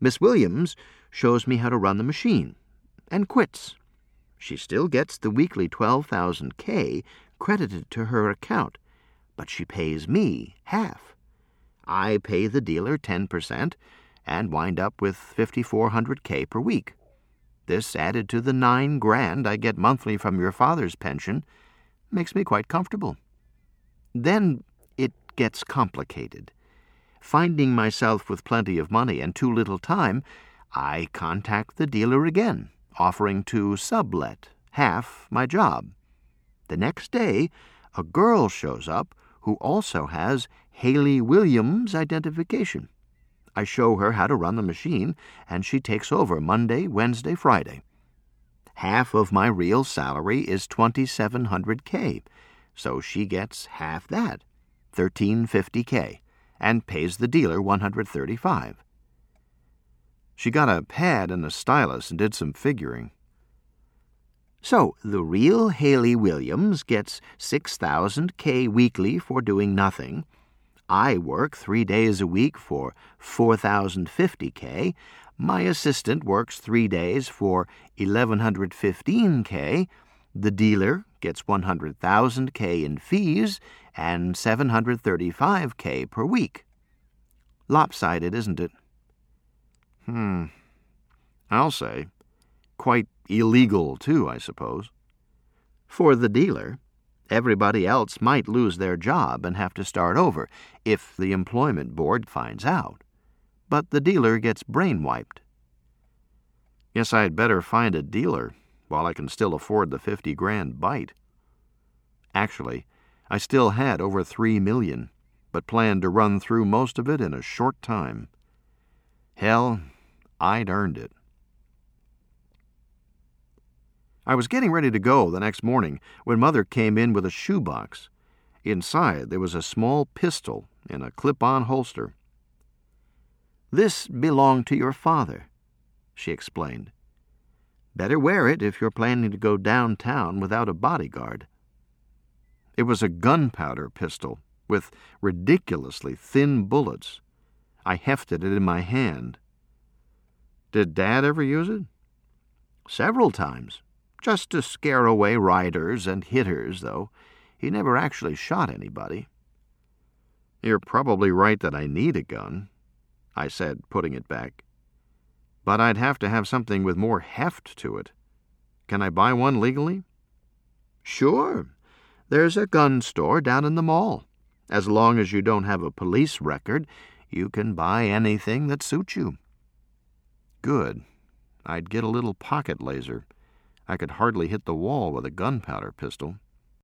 Miss Williams shows me how to run the machine and quits. She still gets the weekly 12,000 K credited to her account, but she pays me half. I pay the dealer 10% and wind up with 5,400 K per week. This, added to the $9,000 I get monthly from your father's pension, makes me quite comfortable. Then it gets complicated. Finding myself with plenty of money and too little time, I contact the dealer again, offering to sublet half my job. The next day, a girl shows up who also has Haley Williams identification. I show her how to run the machine, and she takes over Monday, Wednesday, Friday. Half of my real salary is 2,700 K, so she gets half that, 1,350 K, and pays the dealer 135. She got a pad and a stylus and did some figuring. So the real Haley Williams gets 6,000 K weekly for doing nothing. I work 3 days a week for 4,050 K. My assistant works 3 days for 1,115 K. The dealer gets 100,000 K in fees and 735 K per week. Lopsided, isn't it? I'll say. Quite illegal, too, I suppose. For the dealer, everybody else might lose their job and have to start over if the employment board finds out. But the dealer gets brain-wiped. Guess I'd better find a dealer while I can still afford the $50,000 bite. Actually, I still had over $3 million, but planned to run through most of it in a short time. Hell, I'd earned it. I was getting ready to go the next morning when Mother came in with a shoebox. Inside there was a small pistol in a clip-on holster. "This belonged to your father," she explained. "Better wear it if you're planning to go downtown without a bodyguard." It was a gunpowder pistol with ridiculously thin bullets. I hefted it in my hand. Did Dad ever use it? Several times. Just to scare away riders and hitters, though. He never actually shot anybody. "You're probably right that I need a gun," I said, putting it back. "But I'd have to have something with more heft to it. Can I buy one legally?" "Sure. There's a gun store down in the mall. As long as you don't have a police record, you can buy anything that suits you." Good. I'd get a little pocket laser. I could hardly hit the wall with a gunpowder pistol.